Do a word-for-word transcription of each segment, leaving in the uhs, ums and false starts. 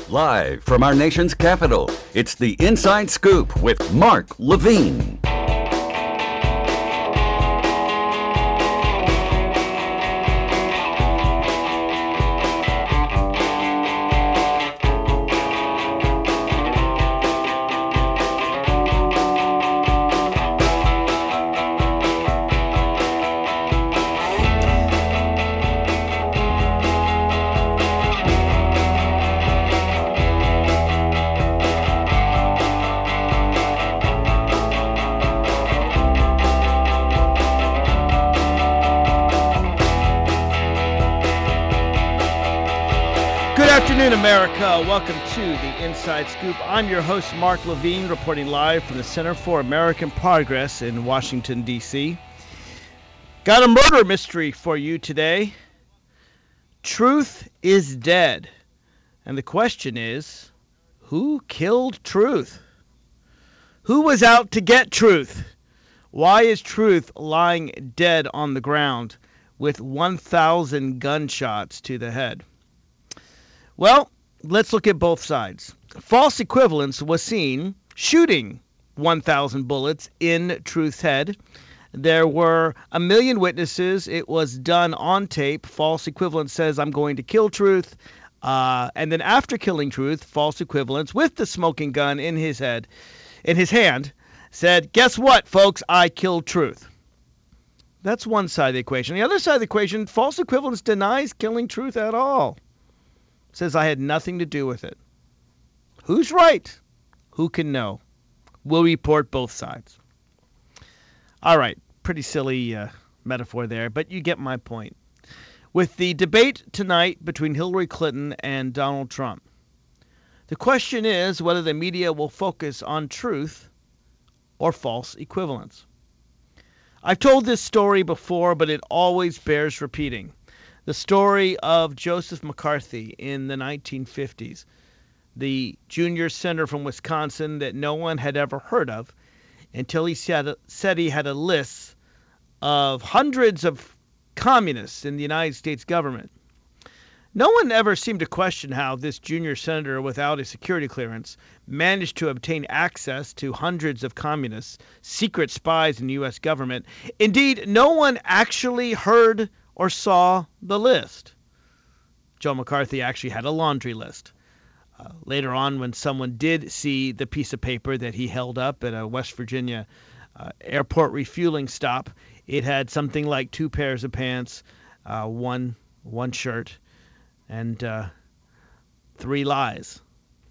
Live from our nation's capital, it's the Inside Scoop with Mark Levine. America, welcome to the Inside Scoop. I'm your host, Mark Levine, reporting live from the Center for American Progress in Washington, D C Got a murder mystery for you today. Truth is dead. And the question is, who killed Truth? Who was out to get Truth? Why is Truth lying dead on the ground with one thousand gunshots to the head? Well, let's look at both sides. False equivalence was seen shooting one thousand bullets in Truth's head. There were a million witnesses. It was done on tape. False equivalence says, I'm going to kill Truth. Uh, and then after killing Truth, false equivalence with the smoking gun in his head, in his hand, said, guess what, folks? I killed Truth. That's one side of the equation. The other side of the equation, false equivalence denies killing Truth at all. Says I had nothing to do with it. Who's right? Who can know? We'll report both sides. All right, pretty silly uh, metaphor there, but you get my point. With the debate tonight between Hillary Clinton and Donald Trump, the question is whether the media will focus on truth or false equivalence. I've told this story before, but it always bears repeating. The story of Joseph McCarthy in the nineteen fifties, the junior senator from Wisconsin that no one had ever heard of until he said, said he had a list of hundreds of communists in the United States government. No one ever seemed to question how this junior senator without a security clearance managed to obtain access to hundreds of communists, secret spies in the U S government. Indeed, no one actually heard or saw the list. Joe McCarthy actually had a laundry list. Uh, later on, when someone did see the piece of paper that he held up at a West Virginia uh, airport refueling stop, it had something like two pairs of pants, uh, one one shirt, and uh, three lies.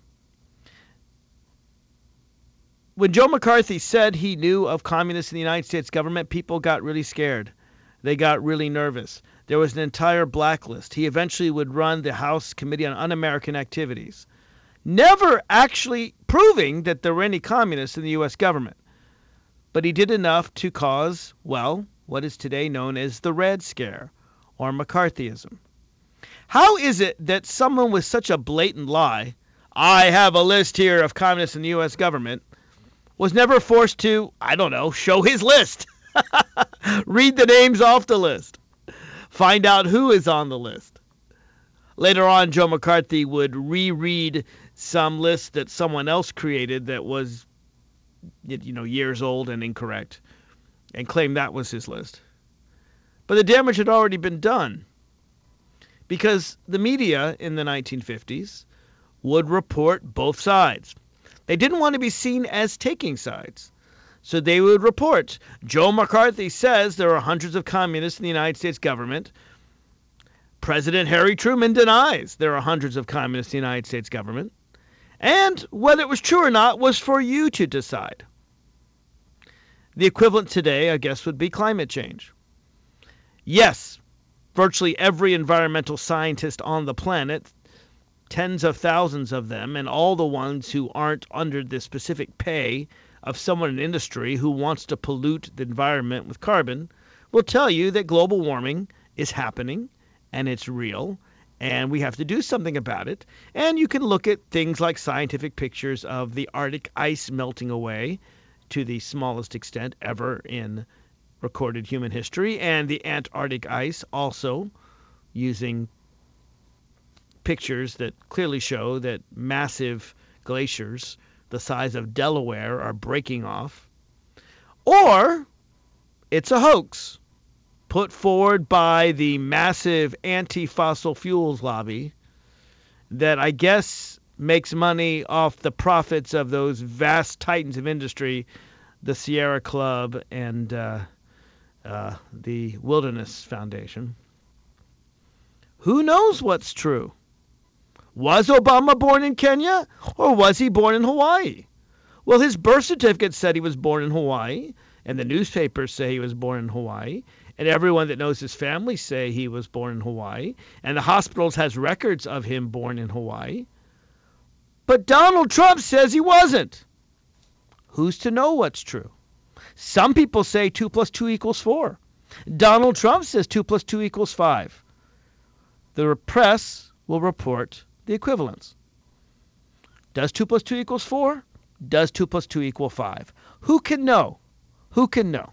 When Joe McCarthy said he knew of communists in the United States government, people got really scared. They got really nervous. There was an entire blacklist. He eventually would run the House Committee on Un-American Activities, never actually proving that there were any communists in the U S government. But he did enough to cause, well, what is today known as the Red Scare, or McCarthyism. How is it that someone with such a blatant lie, I have a list here of communists in the U S government, was never forced to, I don't know, show his list? Read the names off the list. Find out who is on the list. Later on, Joe McCarthy would reread some list that someone else created that was, you know, years old and incorrect, and claim that was his list. But the damage had already been done, because the media in the nineteen fifties would report both sides. They didn't want to be seen as taking sides. So they would report, Joe McCarthy says there are hundreds of communists in the United States government. President Harry Truman denies there are hundreds of communists in the United States government. And whether it was true or not was for you to decide. The equivalent today, I guess, would be climate change. Yes, virtually every environmental scientist on the planet, tens of thousands of them, and all the ones who aren't under the specific pay of someone in industry who wants to pollute the environment with carbon, will tell you that global warming is happening and it's real and we have to do something about it. And you can look at things like scientific pictures of the Arctic ice melting away to the smallest extent ever in recorded human history, and the Antarctic ice also using pictures that clearly show that massive glaciers the size of Delaware are breaking off, or it's a hoax put forward by the massive anti-fossil fuels lobby that I guess makes money off the profits of those vast titans of industry, the Sierra Club and uh, uh, the Wilderness Foundation. Who knows what's true? Was Obama born in Kenya, or was he born in Hawaii? Well, his birth certificate said he was born in Hawaii, and the newspapers say he was born in Hawaii, and everyone that knows his family say he was born in Hawaii, and the hospitals has records of him born in Hawaii. But Donald Trump says he wasn't. Who's to know what's true? Some people say two plus two equals four. Donald Trump says two plus two equals five. The press will report the equivalence. Does two plus two equals four? Does two plus two equal five? Who can know? Who can know?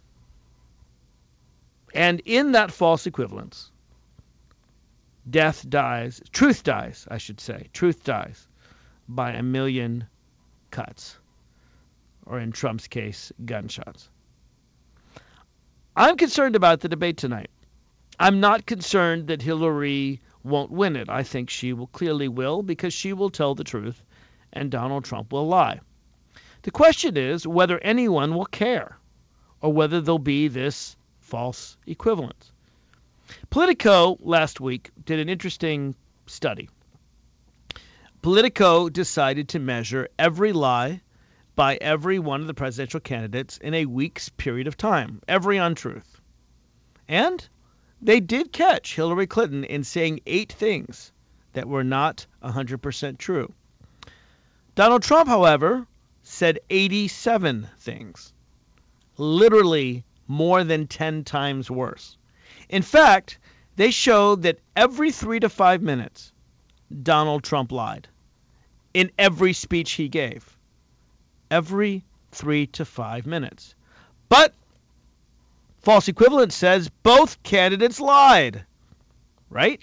And in that false equivalence, death dies, truth dies, I should say, truth dies by a million cuts, or in Trump's case, gunshots. I'm concerned about the debate tonight. I'm not concerned that Hillary won't win it. I think she will clearly will, because she will tell the truth and Donald Trump will lie. The question is whether anyone will care, or whether there'll be this false equivalence. Politico last week did an interesting study. Politico decided to measure every lie by every one of the presidential candidates in a week's period of time, every untruth. And they did catch Hillary Clinton in saying eight things that were not one hundred percent true. Donald Trump, however, said eighty-seven things, literally more than ten times worse. In fact, they showed that every three to five minutes, Donald Trump lied in every speech he gave. Every three to five minutes. But false equivalence says both candidates lied, right?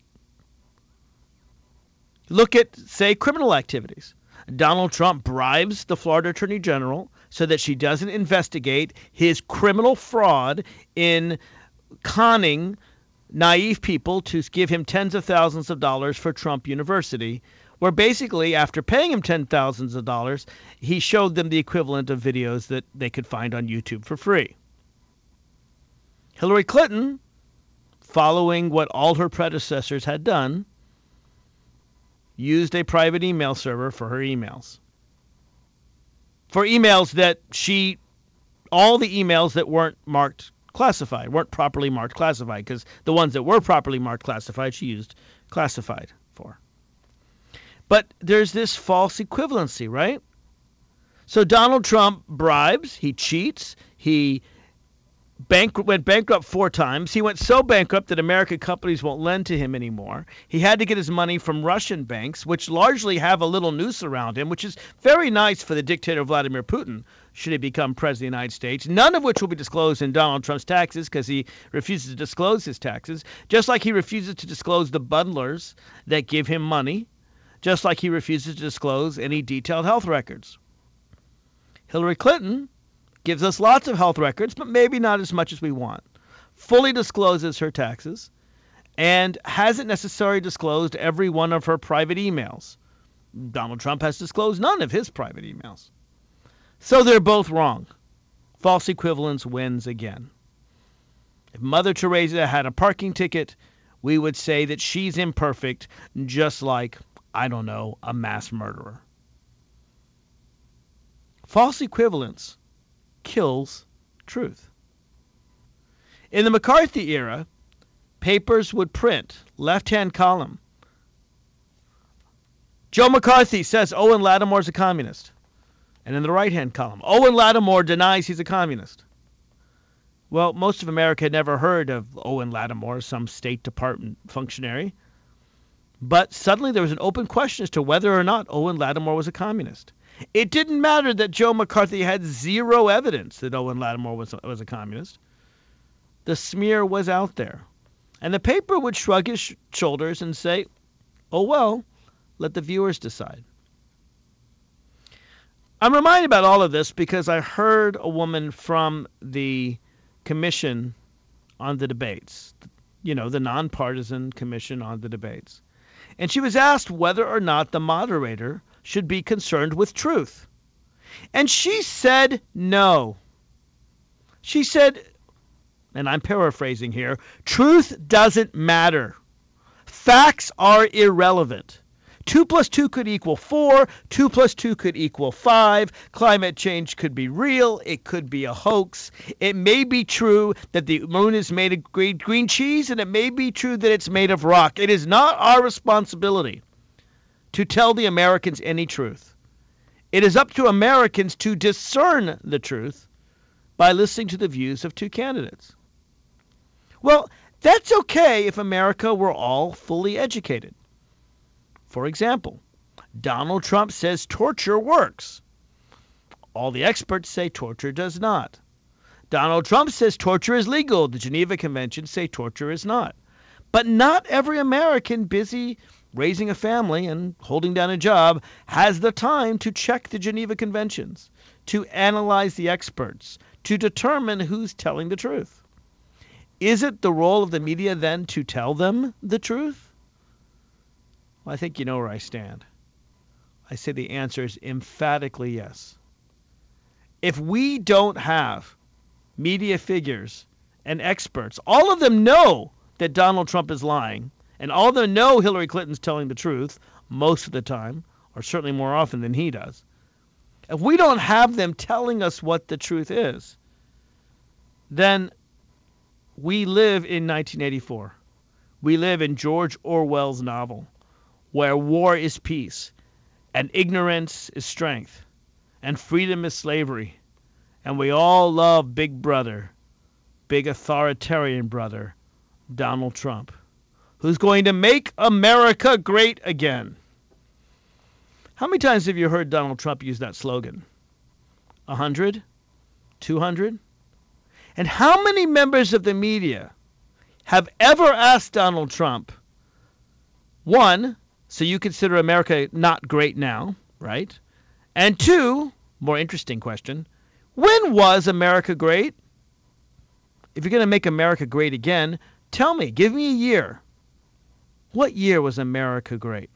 Look at, say, criminal activities. Donald Trump bribes the Florida Attorney General so that she doesn't investigate his criminal fraud in conning naive people to give him tens of thousands of dollars for Trump University, where basically after paying him ten thousands of dollars, he showed them the equivalent of videos that they could find on YouTube for free. Hillary Clinton, following what all her predecessors had done, used a private email server for her emails. For emails that she, all the emails that weren't marked classified, weren't properly marked classified, because the ones that were properly marked classified, she used classified for. But there's this false equivalency, right? So Donald Trump bribes, he cheats, he bank- went bankrupt four times. He went so bankrupt that American companies won't lend to him anymore. He had to get his money from Russian banks, which largely have a little noose around him, which is very nice for the dictator Vladimir Putin, should he become president of the United States, none of which will be disclosed in Donald Trump's taxes because he refuses to disclose his taxes, just like he refuses to disclose the bundlers that give him money, just like he refuses to disclose any detailed health records. Hillary Clinton gives us lots of health records, but maybe not as much as we want, fully discloses her taxes, and hasn't necessarily disclosed every one of her private emails. Donald Trump has disclosed none of his private emails. So they're both wrong. False equivalence wins again. If Mother Teresa had a parking ticket, we would say that she's imperfect, just like, I don't know, a mass murderer. False equivalence kills truth. In the McCarthy era, papers would print, left-hand column, Joe McCarthy says Owen Lattimore's a communist. And in the right-hand column, Owen Lattimore denies he's a communist. Well, most of America had never heard of Owen Lattimore, some State Department functionary. But suddenly there was an open question as to whether or not Owen Lattimore was a communist. It didn't matter that Joe McCarthy had zero evidence that Owen Lattimore was, was a communist. The smear was out there. And the paper would shrug his sh- shoulders and say, Oh well, let the viewers decide. I'm reminded about all of this because I heard a woman from the commission on the debates, you know, the nonpartisan commission on the debates. And she was asked whether or not the moderator should be concerned with truth. And she said no. She said, and I'm paraphrasing here, truth doesn't matter. Facts are irrelevant. Two plus two could equal four. Two plus two could equal five. Climate change could be real. It could be a hoax. It may be true that the moon is made of green, green cheese, and it may be true that it's made of rock. It is not our responsibility to tell the Americans any truth. It is up to Americans to discern the truth by listening to the views of two candidates. Well, that's okay if America were all fully educated. For example, Donald Trump says torture works. All the experts say torture does not. Donald Trump says torture is legal. The Geneva Conventions say torture is not. But not every American busy raising a family and holding down a job has the time to check the Geneva Conventions, to analyze the experts, to determine who's telling the truth. Is it the role of the media then to tell them the truth? Well, I think you know where I stand. I say the answer is emphatically yes. If we don't have media figures and experts, all of them know that Donald Trump is lying, and all of them know Hillary Clinton's telling the truth most of the time, or certainly more often than he does. If we don't have them telling us what the truth is, then we live in nineteen eighty-four. We live in George Orwell's novel, where war is peace, and ignorance is strength, and freedom is slavery, and we all love Big Brother, big authoritarian brother, Donald Trump, who's going to make America great again. How many times have you heard Donald Trump use that slogan? A hundred? Two hundred? And how many members of the media have ever asked Donald Trump, one, so you consider America not great now, right? And two, more interesting question, when was America great? If you're going to make America great again, tell me, give me a year. What year was America great?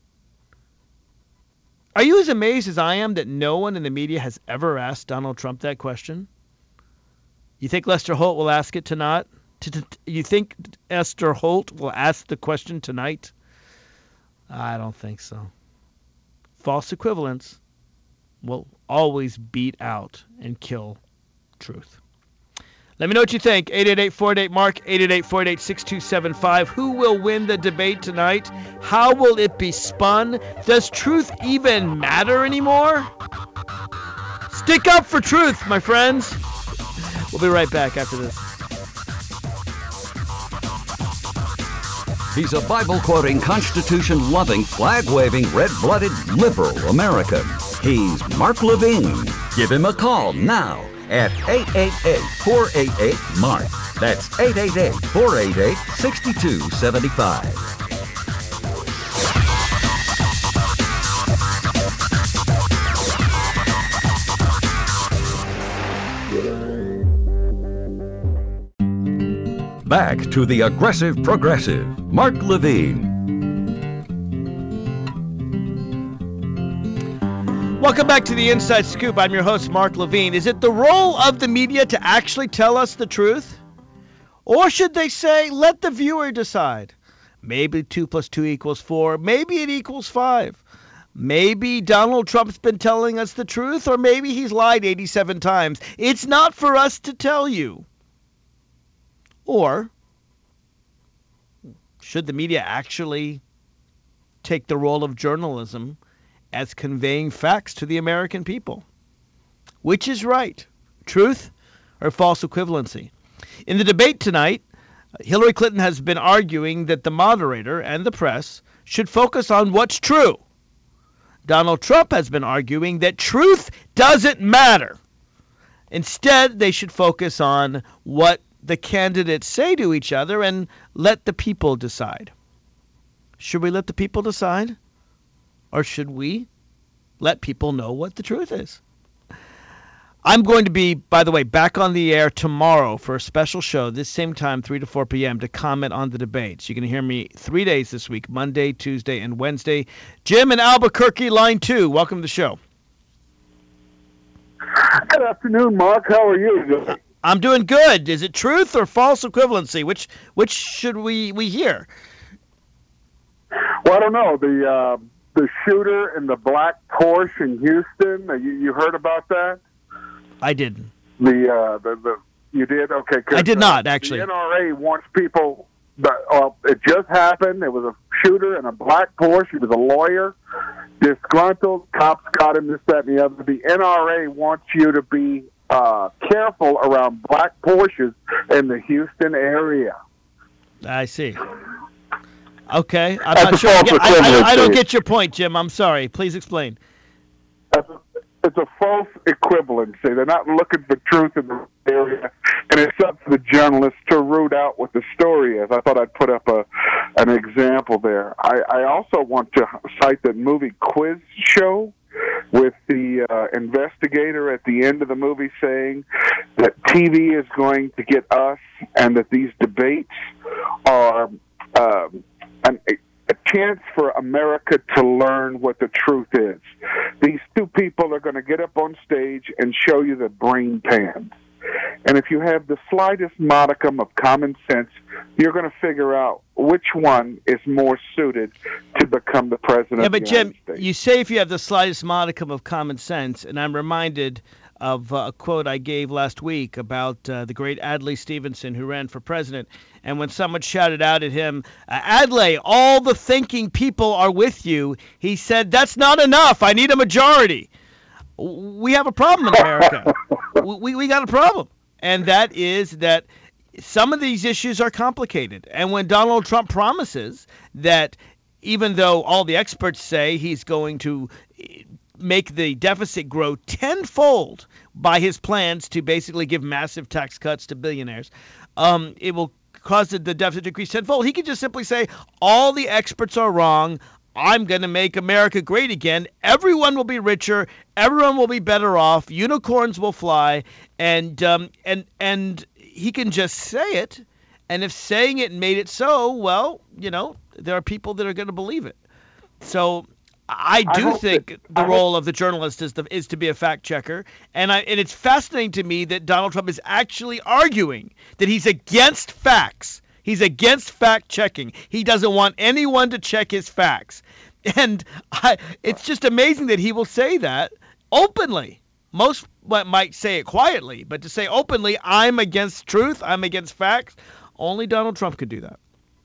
Are you as amazed as I am that no one in the media has ever asked Donald Trump that question? You think Lester Holt will ask it tonight? You think Esther Holt will ask the question tonight? I don't think so. False equivalence will always beat out and kill truth. Let me know what you think. eight eight eight, four eight eight, MARK, eight eight eight, four eight eight, six two seven five. Who will win the debate tonight? How will it be spun? Does truth even matter anymore? Stick up for truth, my friends. We'll be right back after this. He's a Bible-quoting, Constitution-loving, flag-waving, red-blooded, liberal American. He's Mark Levine. Give him a call now at eight eight eight, four eight eight, MARK. That's eight eight eight, four eight eight, six two seven five. Back to the aggressive progressive, Mark Levine. Welcome back to the Inside Scoop. I'm your host, Mark Levine. Is it the role of the media to actually tell us the truth? Or should they say, let the viewer decide? Maybe two plus two equals four. Maybe it equals five. Maybe Donald Trump's been telling us the truth, or maybe he's lied eighty-seven times. It's not for us to tell you. Or should the media actually take the role of journalism as conveying facts to the American people? Which is right, truth or false equivalency? In the debate tonight, Hillary Clinton has been arguing that the moderator and the press should focus on what's true. Donald Trump has been arguing that truth doesn't matter. Instead, they should focus on what the candidates say to each other and let the people decide. Should we let the people decide? Or should we let people know what the truth is? I'm going to be, by the way, back on the air tomorrow for a special show, this same time, three to four p.m., to comment on the debates. You can hear me three days this week, Monday, Tuesday, and Wednesday. Jim in Albuquerque, line two. Welcome to the show. Good afternoon, Mark. How are you? I'm doing good. Is it truth or false equivalency? Which which should we, we hear? Well, I don't know. The uh, the shooter in the black Porsche in Houston, you, you heard about that? I didn't. The, uh, the the you did? Okay. I did not, actually. The N R A wants people, that, well, it just happened. It was a shooter in a black Porsche. He was a lawyer, disgruntled. Cops got him, this, that, and the other. The N R A wants you to be uh, careful around black Porsches in the Houston area. I see. Okay. I'm That's not sure. I, false I, I, I don't equivalency. get your point, Jim. I'm sorry. Please explain. That's a, it's a false equivalency. They're not looking for truth in the area, and it's up to the journalists to root out what the story is. I thought I'd put up a an example there. I, I also want to cite the movie Quiz Show with the uh, investigator at the end of the movie saying that T V is going to get us and that these debates are um, an, a chance for America to learn what the truth is. These two people are going to get up on stage and show you the brain pans. And if you have the slightest modicum of common sense, you're going to figure out which one is more suited to become the president Yeah, of the but Jim, United States. you say if you have the slightest modicum of common sense, and I'm reminded of uh, a quote I gave last week about uh, the great Adlai Stevenson, who ran for president. And when someone shouted out at him, uh, Adlai, all the thinking people are with you, he said, that's not enough. I need a majority. We have a problem in America. we, we got a problem. And that is that some of these issues are complicated. And when Donald Trump promises that even though all the experts say he's going to make the deficit grow tenfold by his plans to basically give massive tax cuts to billionaires, um, it will cause the deficit to increase tenfold. He could just simply say, all the experts are wrong. I'm going to make America great again. Everyone will be richer. Everyone will be better off. Unicorns will fly. And um, and and he can just say it. And if saying it made it so, well, you know, there are people that are going to believe it. So I do I think that, the I role hope, of the journalist is the, is to be a fact checker, and I and it's fascinating to me that Donald Trump is actually arguing that he's against facts. He's against fact checking. He doesn't want anyone to check his facts, and I, it's just amazing that he will say that openly. Most might say it quietly, but to say openly, I'm against truth, I'm against facts, only Donald Trump could do that.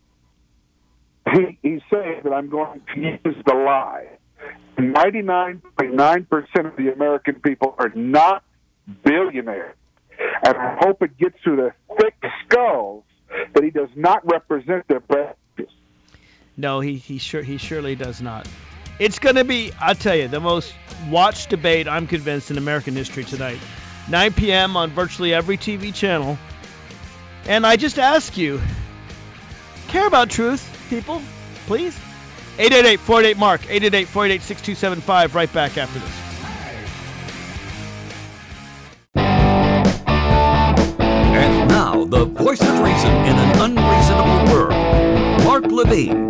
He, he's saying that I'm going to use the lie. ninety-nine point nine percent of the American people are not billionaires. And I hope it gets through their thick skulls that he does not represent their preferences. No, he, he, sure, he surely does not. It's going to be, I'll tell you, the most watched debate, I'm convinced, in American history tonight. nine p.m. on virtually every T V channel. And I just ask you, care about truth, people, please? eight eight eight, four eight eight, M A R K, eight eight eight, four eight eight, six two seven five, right back after this. And now, the voice of reason in an unreasonable world, Mark Levine.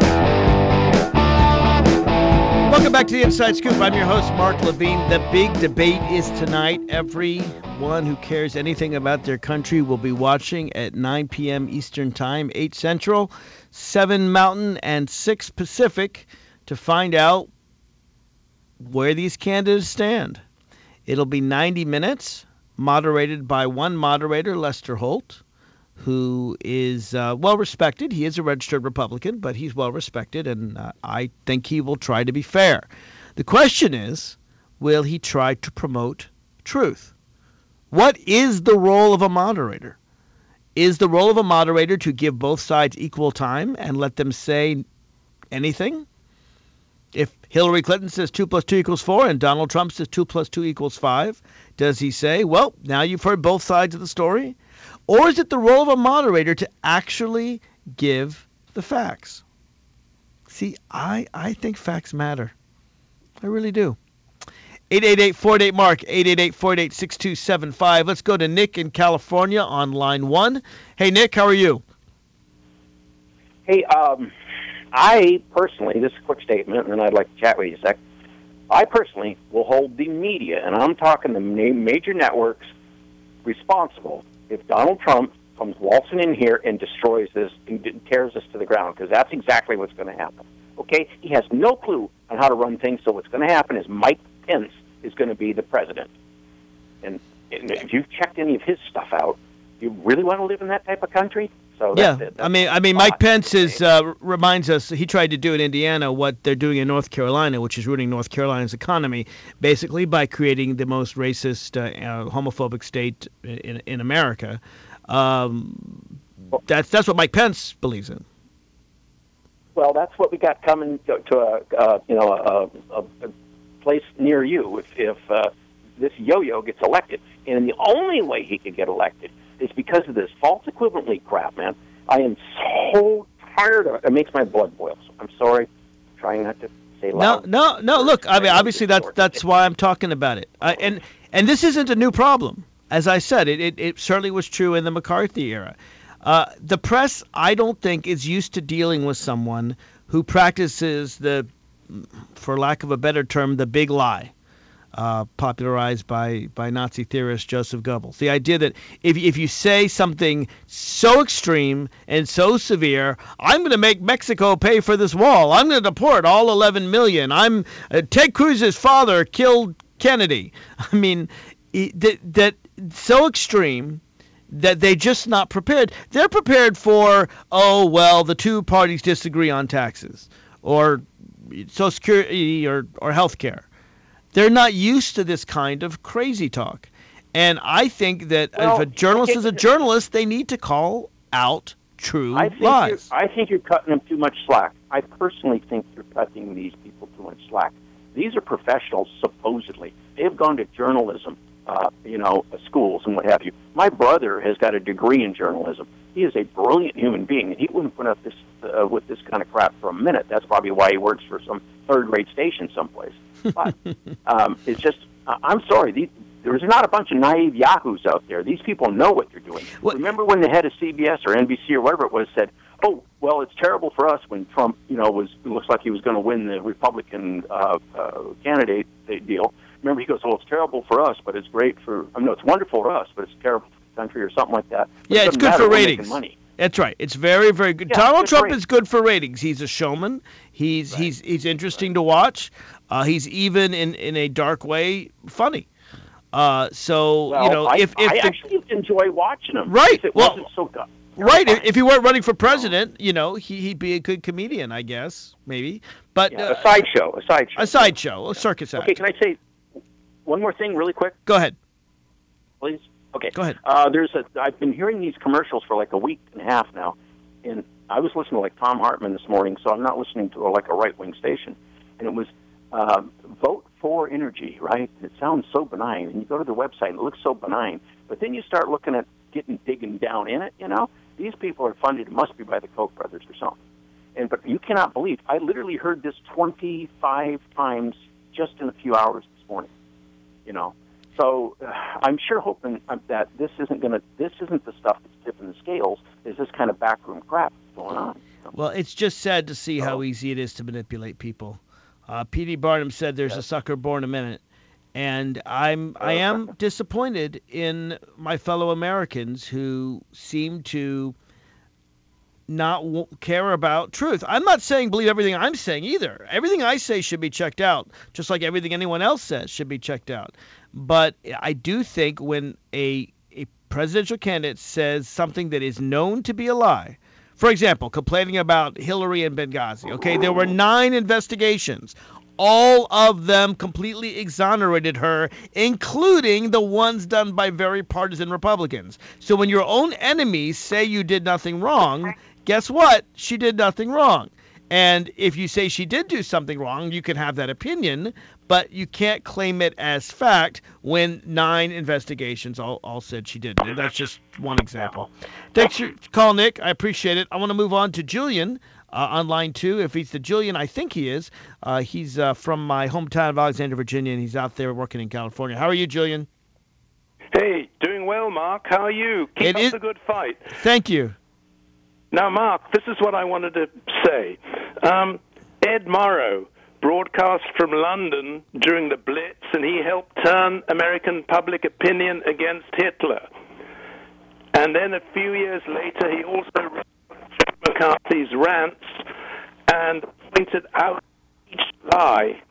Welcome back to the Inside Scoop. I'm your host, Mark Levine. The big debate is tonight. Everyone who cares anything about their country will be watching at nine p.m. Eastern Time, eight Central, seven Mountain, and six Pacific to find out where these candidates stand. It'll be ninety minutes, moderated by one moderator, Lester Holt, who is uh, well-respected. He is a registered Republican, but he's well-respected, and uh, I think he will try to be fair. The question is, will he try to promote truth? What is the role of a moderator? Is the role of a moderator to give both sides equal time and let them say anything? If Hillary Clinton says two plus two equals four and Donald Trump says two plus two equals five, does he say, well, now you've heard both sides of the story? Or is it the role of a moderator to actually give the facts? See, I, I think facts matter. I really do. eight eight eight, four eight eight, Mark, eight eight eight, four eight eight, six two seven five. Let's go to Nick in California on line one. Hey, Nick, how are you? Hey, um, I personally, this is a quick statement, and then I'd like to chat with you a sec. I personally will hold the media, and I'm talking the major networks, responsible if Donald Trump comes waltzing in here and destroys this and tears us to the ground, because that's exactly what's going to happen. Okay? He has no clue on how to run things, so what's going to happen is Mike Pence is going to be the president. And, and if you've checked any of his stuff out, you really want to live in that type of country? So yeah, that's it. That's I mean, I mean, Mike Pence is uh, reminds us he tried to do in Indiana what they're doing in North Carolina, which is ruining North Carolina's economy, basically by creating the most racist, uh, uh, homophobic state in in America. Um, that's that's what Mike Pence believes in. Well, that's what we got coming to, to a uh, you know a, a, a place near you if if uh, this yo-yo gets elected, and the only way he could get elected is because of this false equivalency crap, man. I am so tired of it. It makes my blood boil. So I'm sorry. I'm trying not to say loud. No, no, no. Look, I mean, obviously that's that's why I'm talking about it. Uh, and and this isn't a new problem. As I said, it, it, it certainly was true in the McCarthy era. Uh, the press, I don't think, is used to dealing with someone who practices the, for lack of a better term, the big lie. Uh, popularized by, by Nazi theorist Joseph Goebbels. The idea that if, if you say something so extreme and so severe, I'm going to make Mexico pay for this wall. I'm going to deport all eleven million. I'm uh, Ted Cruz's father killed Kennedy. I mean, that, that so extreme that they're just not prepared. They're prepared for, oh, well, the two parties disagree on taxes or Social Security or, or health care. They're not used to this kind of crazy talk. And I think that well, if a journalist is a journalist, they need to call out true I think lies. I think you're cutting them too much slack. I personally think you're cutting these people too much slack. These are professionals, supposedly. They've gone to journalism, uh, you know, schools and what have you. My brother has got a degree in journalism. He is a brilliant human being, and he wouldn't put up this uh, with this kind of crap for a minute. That's probably why he works for some third-rate station someplace. But um, it's just, uh, I'm sorry, these, there's not a bunch of naive yahoos out there. These people know what they're doing. What? Remember when the head of C B S or N B C or whatever it was said, oh, well, it's terrible for us when Trump, you know, was it looks like he was going to win the Republican uh, uh, candidate deal. Remember, he goes, oh, it's terrible for us, but it's great for, I mean, no, it's wonderful for us, but it's terrible for the country or something like that. But yeah, it it's good for ratings. Money. That's right. It's very, very good. Yeah, Donald Trump great. is good for ratings. He's a showman. He's right. he's he's interesting right. to watch. Uh, he's even in, in a dark way funny. Uh, so well, you know, I, if if I the, actually enjoy watching him. Right. If it well, wasn't so good. Right. If, if he weren't running for president, you know, he he'd be a good comedian, I guess, maybe. But yeah, uh, a sideshow, a sideshow. A sideshow, a circus act. Okay, can I say one more thing really quick? Go ahead. Please. Okay. Go ahead. Uh, there's a. I've been hearing these commercials for like a week and a half now, and I was listening to like Tom Hartman this morning, so I'm not listening to a, like a right-wing station, and it was uh, vote for energy, right? It sounds so benign, and you go to the website and it looks so benign, but then you start looking at getting digging down in it. You know, these people are funded. It must be by the Koch brothers or something. And but you cannot believe I literally heard this twenty-five times just in a few hours this morning. You know. So uh, I'm sure hoping uh, that this isn't going to. This isn't the stuff that's tipping the scales. Is this kind of backroom crap going on? Well, it's just sad to see so, how easy it is to manipulate people. Uh, P D Barnum said, "There's yes. a sucker born a minute," and I'm I am disappointed in my fellow Americans who seem to not w- care about truth. I'm not saying believe everything I'm saying either. Everything I say should be checked out, just like everything anyone else says should be checked out. But I do think when a a presidential candidate says something that is known to be a lie, for example, complaining about Hillary and Benghazi, okay, there were nine investigations. All of them completely exonerated her, including the ones done by very partisan Republicans. So when your own enemies say you did nothing wrong, guess what? She did nothing wrong. And if you say she did do something wrong, you can have that opinion, but you can't claim it as fact when nine investigations all, all said she didn't. And that's just one example. Thanks for calling, Nick. I appreciate it. I want to move on to Julian uh, online too. If he's the Julian, I think he is. Uh, he's uh, from my hometown of Alexandria, Virginia, and he's out there working in California. How are you, Julian? Hey, doing well, Mark. How are you? Keep It up is- the good fight. Thank you. Now, Mark, this is what I wanted to say. Um, Ed Murrow broadcast from London during the Blitz, and he helped turn American public opinion against Hitler. And then a few years later, he also wrote McCarthy's rants and pointed out each lie.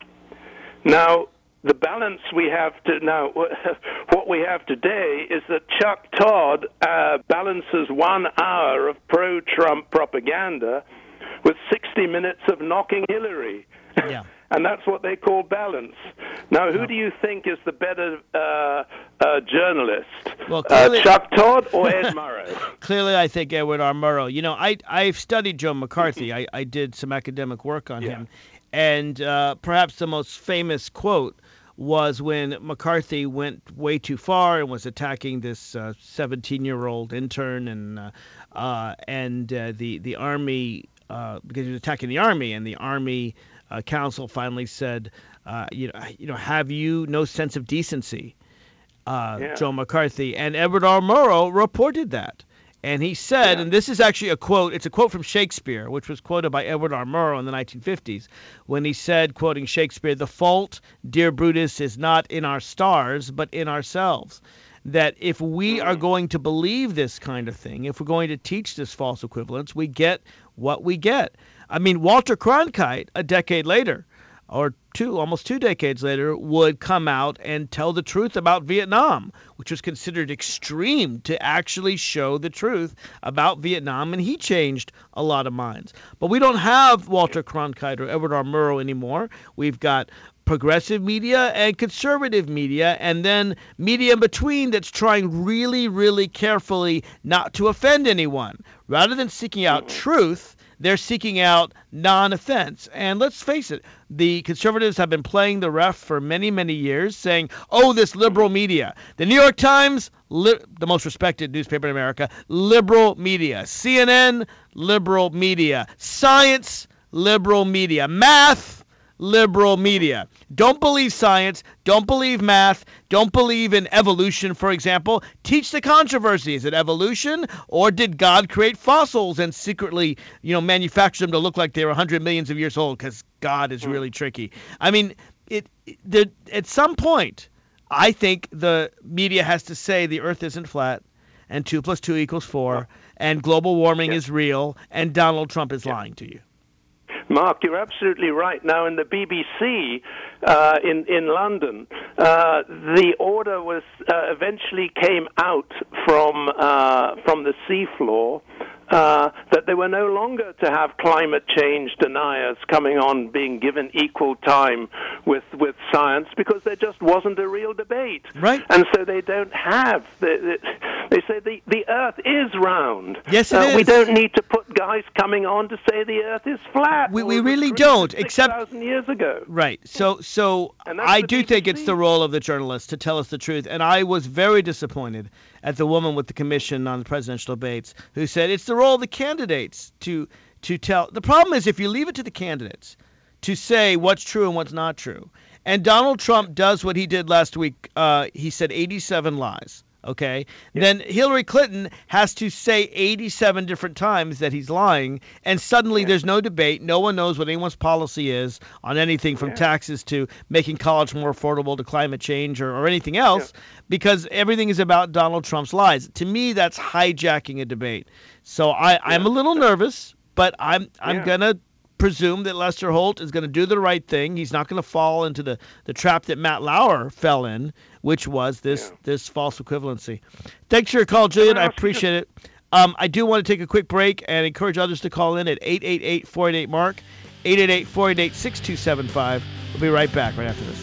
Now, the balance we have to now, what we have today is that Chuck Todd uh, balances one hour of pro-Trump propaganda with sixty minutes of knocking Hillary. Yeah. And that's what they call balance. Now, who do you think is the better uh, uh, journalist? Well, clearly- uh, Chuck Todd or Ed Murrow? Clearly, I think Edward R. Murrow. You know, I, I've studied Joe McCarthy. I, I did some academic work on Yeah. him. And uh, perhaps the most famous quote was when McCarthy went way too far and was attacking this uh, seventeen-year-old intern and uh, uh, and uh, the the Army, uh, because he was attacking the Army, and the Army uh, Council finally said, uh, you know, you know, have you no sense of decency, uh, Yeah. Joe McCarthy? And Edward R. Murrow reported that. And he said, Yeah. and this is actually a quote, it's a quote from Shakespeare, which was quoted by Edward R. Murrow in the nineteen fifties, when he said, quoting Shakespeare, "The fault, dear Brutus, is not in our stars, but in ourselves." That if we are going to believe this kind of thing, if we're going to teach this false equivalence, we get what we get. I mean, Walter Cronkite, a decade later, or two, almost two decades later, would come out and tell the truth about Vietnam, which was considered extreme to actually show the truth about Vietnam, and he changed a lot of minds. But we don't have Walter Cronkite or Edward R. Murrow anymore. We've got progressive media and conservative media, and then media in between that's trying really, really carefully not to offend anyone. Rather than seeking out truth, they're seeking out non-offense. And let's face it, the conservatives have been playing the ref for many, many years, saying, oh, this liberal media. The New York Times, li- the most respected newspaper in America, liberal media. C N N, liberal media. Science, liberal media. Math, liberal media. Don't believe science. Don't believe math. Don't believe in evolution, for example. Teach the controversy. Is it evolution, or did God create fossils and secretly, you know, manufacture them to look like they were one hundred millions of years old? Because God is really tricky. I mean, it, it the, at some point, I think the media has to say the Earth isn't flat, and two plus two equals four, and global warming Yeah. is real, and Donald Trump is lying to you. Mark, you're absolutely right. Now, in the B B C uh, in in London, uh, the order was uh, eventually came out from uh, from the seafloor uh, that they were no longer to have climate change deniers coming on being given equal time with with science, because there just wasn't a real debate. Right. And so they don't have. The, the, they say the the Earth is round. Yes, it uh, We is. don't need to put guys coming on to say the Earth is flat. We- It we was really agreed don't, six except- thousand years ago. Right. So so And that's I the do B B think it's C. the role of the journalist to tell us the truth. And I was very disappointed at the woman with the commission on the presidential debates who said it's the role of the candidates to to tell. The problem is if you leave it to the candidates to say what's true and what's not true. And Donald Trump does what he did last week. Uh, he said eighty-seven lies. Okay. Then Hillary Clinton has to say eighty-seven different times that he's lying, and suddenly there's no debate. No one knows what anyone's policy is on anything from Yeah. taxes to making college more affordable to climate change or, or anything else, because everything is about Donald Trump's lies. To me, that's hijacking a debate. So I, I'm a little nervous, but I'm I'm Yeah. gonna presume that Lester Holt is going to do the right thing. He's not going to fall into the, the trap that Matt Lauer fell in, which was this Yeah. this false equivalency. Thanks for your call, Julian. Can I I ask you appreciate it. Um, I do want to take a quick break and encourage others to call in at eight eight eight, four eight eight, MARK, eight eight eight, four eight eight, six two seven five. We'll be right back right after this.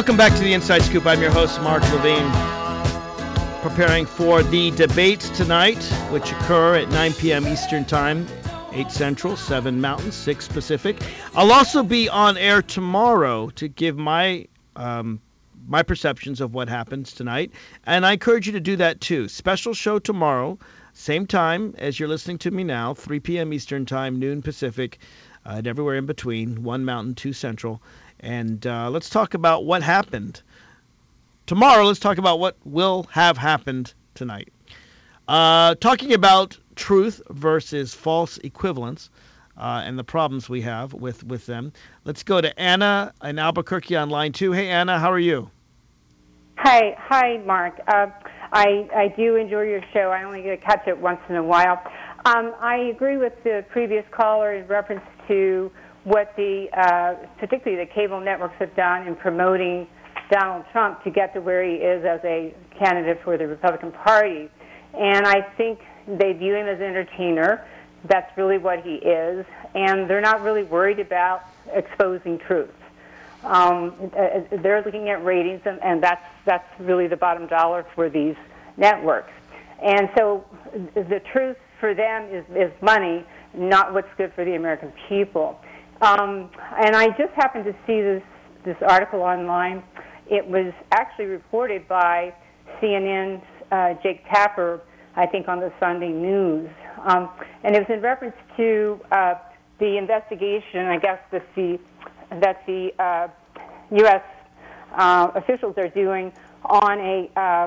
Welcome back to the Inside Scoop. I'm your host, Mark Levine, preparing for the debates tonight, which occur at nine p.m. Eastern Time, eight Central, seven Mountain, six Pacific. I'll also be on air tomorrow to give my um, my perceptions of what happens tonight, and I encourage you to do that too. Special show tomorrow, same time as you're listening to me now, three p.m. Eastern Time, noon Pacific, uh, and everywhere in between, one Mountain, two Central. And uh, let's talk about what happened. Tomorrow, let's talk about what will have happened tonight. Uh, talking about truth versus false equivalence uh, and the problems we have with, with them. Let's go to Anna in Albuquerque on line two. Hey, Anna, how are you? Hi, hi, Mark. Uh, I, I do enjoy your show. I only get to catch it once in a while. Um, I agree with the previous caller in reference to what the, uh, particularly the cable networks have done in promoting Donald Trump to get to where he is as a candidate for the Republican Party. And I think they view him as an entertainer. That's really what he is. And they're not really worried about exposing truth. Um, they're looking at ratings, and, and that's, that's really the bottom dollar for these networks. And so the truth for them is, is money, not what's good for the American people. Um, and I just happened to see this, this article online. It was actually reported by C N N's uh, Jake Tapper, I think, on the Sunday News. Um, and it was in reference to uh, the investigation, I guess, that the, that the uh, U S uh, officials are doing on a, uh,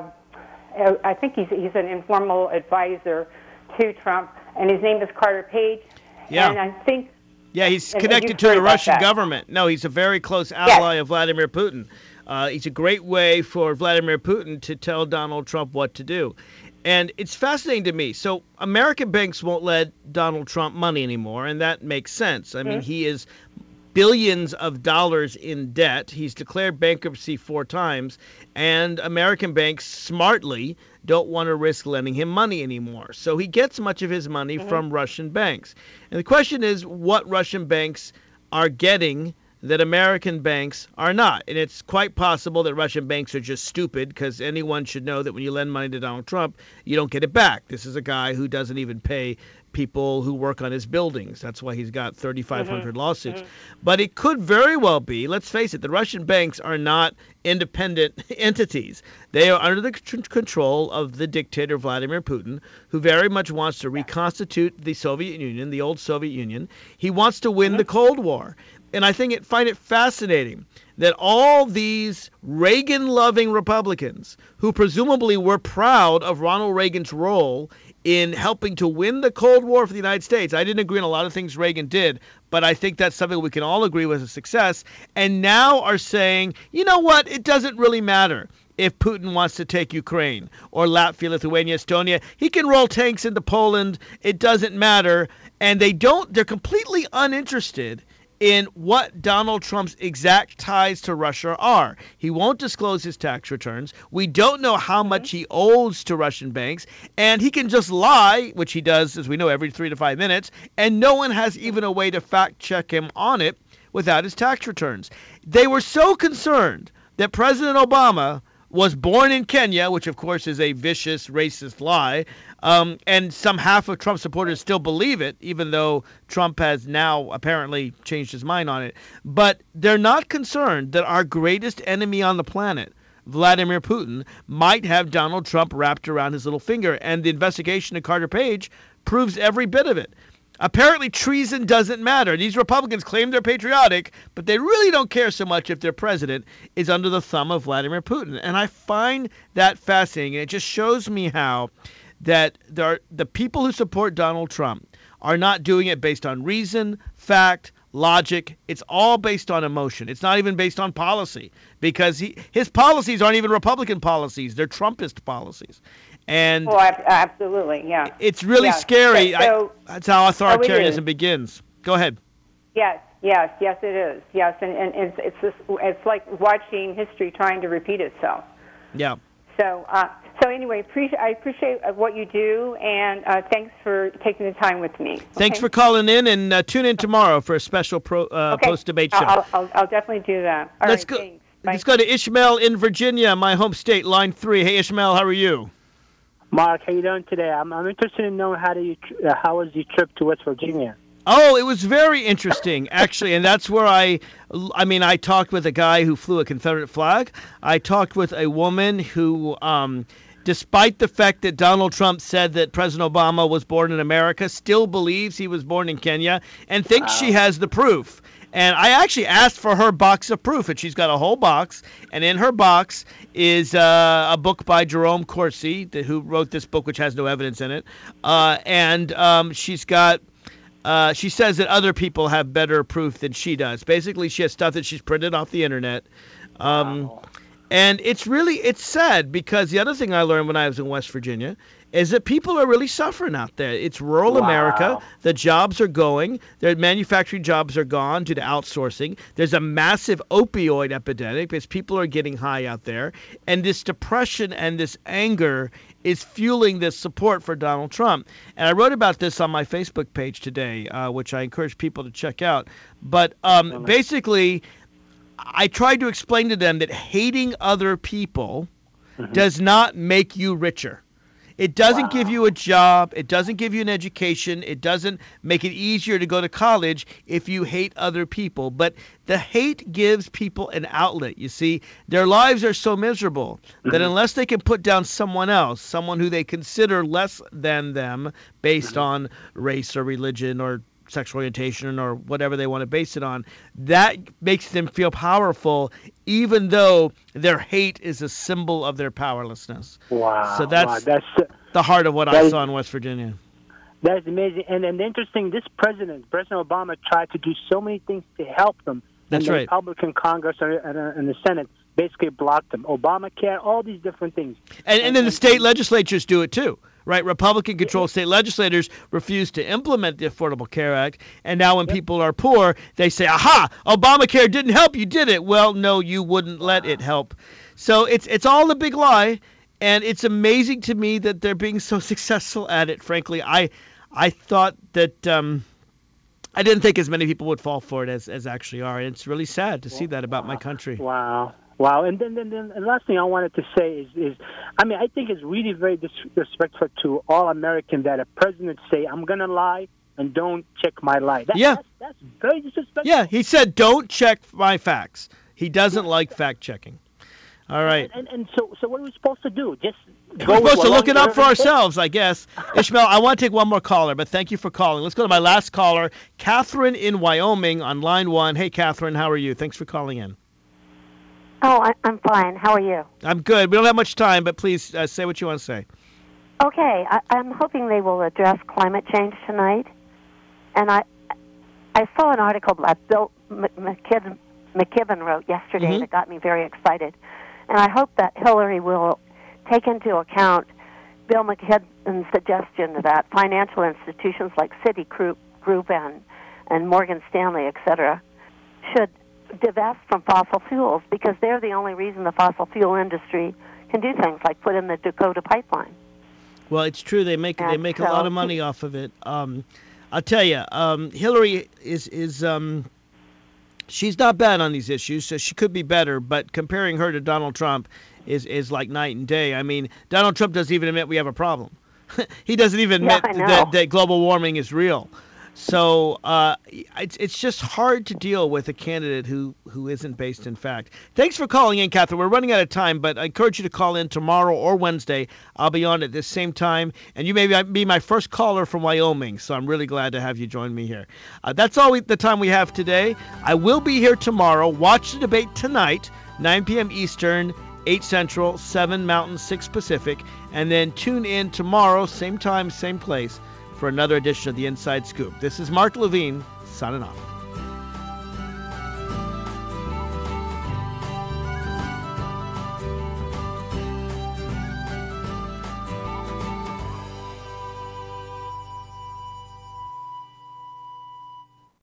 I think he's, he's an informal advisor to Trump, and his name is Carter Page. Yeah. And I think... Yeah, he's connected to the Russian government. No, he's a very close ally yes. of Vladimir Putin. Uh, it's a great way for Vladimir Putin to tell Donald Trump what to do. And it's fascinating to me. So American banks won't lend Donald Trump money anymore, and that makes sense. I mm-hmm. mean, he is billions of dollars in debt. He's declared bankruptcy four times, and American banks smartly don't want to risk lending him money anymore. So he gets much of his money mm-hmm. from Russian banks. And the question is what Russian banks are getting that American banks are not. And it's quite possible that Russian banks are just stupid, because anyone should know that when you lend money to Donald Trump, you don't get it back. This is a guy who doesn't even pay people who work on his buildings. That's why he's got thirty-five hundred mm-hmm. lawsuits. Mm-hmm. But it could very well be, let's face it, the Russian banks are not independent entities. They are under the c- control of the dictator Vladimir Putin, who very much wants to reconstitute the Soviet Union, the old Soviet Union. He wants to win mm-hmm. the Cold War. And I think it find it fascinating that all these Reagan-loving Republicans, who presumably were proud of Ronald Reagan's role in helping to win the Cold War for the United States. I didn't agree on a lot of things Reagan did, but I think that's something we can all agree was a success. And now are saying, you know what, it doesn't really matter if Putin wants to take Ukraine or Latvia, Lithuania, Estonia. He can roll tanks into Poland. It doesn't matter. And they don't, they're completely uninterested in what Donald Trump's exact ties to Russia are. He won't disclose his tax returns. We don't know how mm-hmm. much he owes to Russian banks, and he can just lie, which he does, as we know, every three to five minutes, and no one has even a way to fact check him on it without his tax returns. They were so concerned that President Obama was born in Kenya, which of course is a vicious, racist lie, um, and some half of Trump supporters still believe it, even though Trump has now apparently changed his mind on it. But they're not concerned that our greatest enemy on the planet, Vladimir Putin, might have Donald Trump wrapped around his little finger, and the investigation of Carter Page proves every bit of it. Apparently, treason doesn't matter. These Republicans claim they're patriotic, but they really don't care so much if their president is under the thumb of Vladimir Putin. And I find that fascinating. And it just shows me how that there are, the people who support Donald Trump are not doing it based on reason, fact, logic. It's all based on emotion. It's not even based on policy, because he, his policies aren't even Republican policies. They're Trumpist policies. And oh, absolutely, yeah. It's really yes. scary. So, I, that's how authoritarianism oh, begins. Go ahead. Yes, yes, yes, it is. Yes, and, and it's it's just, it's like watching history trying to repeat itself. Yeah. So, uh, so anyway, appreciate, I appreciate what you do, and uh, thanks for taking the time with me. Thanks okay? for calling in, and uh, tune in tomorrow for a special pro, uh, okay. post-debate show. I'll, I'll, I'll definitely do that. All Let's right, go. Thanks. Let's go to Ishmael in Virginia, my home state, line three. Hey, Ishmael, how are you? Mark, how you doing today? I'm, I'm interested in knowing how do you uh, how was your trip to West Virginia? Oh, it was very interesting, actually, and that's where I, I mean, I talked with a guy who flew a Confederate flag. I talked with a woman who, um, despite the fact that Donald Trump said that President Obama was born in America, still believes he was born in Kenya and thinks wow. she has the proof. And I actually asked for her box of proof, and she's got a whole box. And in her box is uh, a book by Jerome Corsi, the, who wrote this book, which has no evidence in it. Uh, and um, she's got, uh, she says that other people have better proof than she does. Basically, she has stuff that she's printed off the internet. Um, wow. And it's really, it's sad, because the other thing I learned when I was in West Virginia is that people are really suffering out there. It's rural wow. America. The jobs are going. Their manufacturing jobs are gone due to outsourcing. There's a massive opioid epidemic because people are getting high out there. And this depression and this anger is fueling this support for Donald Trump. And I wrote about this on my Facebook page today, uh, which I encourage people to check out. But um, basically, I tried to explain to them that hating other people mm-hmm. does not make you richer. It doesn't wow. give you a job. It doesn't give you an education. It doesn't make it easier to go to college if you hate other people. But the hate gives people an outlet. You see, their lives are so miserable mm-hmm. that unless they can put down someone else, someone who they consider less than them based mm-hmm. on race or religion or sexual orientation or whatever they want to base it on, that makes them feel powerful, even though their hate is a symbol of their powerlessness. Wow. So that's, wow. that's the heart of what I is, saw in West Virginia. That's amazing. And, and interesting, this president, President Obama, tried to do so many things to help them. That's and the right. Republican Congress and, and, and the Senate basically blocked them. Obamacare, all these different things. And, and, and then the state legislatures do it too. Right, Republican-controlled state legislators refuse to implement the Affordable Care Act, and now when yep. people are poor, they say, "Aha! Obamacare didn't help. You did it." Well, no, you wouldn't let it help. So it's it's all a big lie, and it's amazing to me that they're being so successful at it. Frankly, I I thought that um, I didn't think as many people would fall for it as, as actually are, and it's really sad to see that about wow. my country. Wow. Wow, and then, then, then the last thing I wanted to say is, is, I mean, I think it's really very disrespectful to all Americans that a president say, "I'm going to lie and don't check my lie." That, yeah. That's, that's very disrespectful. Yeah, he said, "Don't check my facts." He doesn't like fact-checking. All right. And, and, and so, so what are we supposed to do? Just go We're supposed to look it up for everything? ourselves, I guess. Ishmael, I want to take one more caller, but thank you for calling. Let's go to my last caller, Catherine in Wyoming on line one. Hey, Catherine, how are you? Thanks for calling in. Oh, I, I'm fine. How are you? I'm good. We don't have much time, but please uh, say what you want to say. Okay, I, I'm hoping they will address climate change tonight. And I I saw an article that Bill McKibben, McKibben wrote yesterday mm-hmm. that got me very excited. And I hope that Hillary will take into account Bill McKibben's suggestion that financial institutions like Citigroup Group and, and Morgan Stanley, et cetera, should divest from fossil fuels because they're the only reason the fossil fuel industry can do things like put in the Dakota pipeline. Well, it's true. They make and they make so, a lot of money off of it. Um, I'll tell you, um, Hillary is is um, she's not bad on these issues, so she could be better. But comparing her to Donald Trump is is like night and day. I mean, Donald Trump doesn't even admit we have a problem. He doesn't even yeah, admit that, that global warming is real. So uh, it's it's just hard to deal with a candidate who, who isn't based in fact. Thanks for calling in, Catherine. We're running out of time, but I encourage you to call in tomorrow or Wednesday. I'll be on at this same time, and you may be my first caller from Wyoming, so I'm really glad to have you join me here. Uh, that's all we, the time we have today. I will be here tomorrow. Watch the debate tonight, nine p.m. Eastern, eight Central, seven Mountain, six Pacific, and then tune in tomorrow, same time, same place, for another edition of the Inside Scoop. This is Mark Levine, signing off.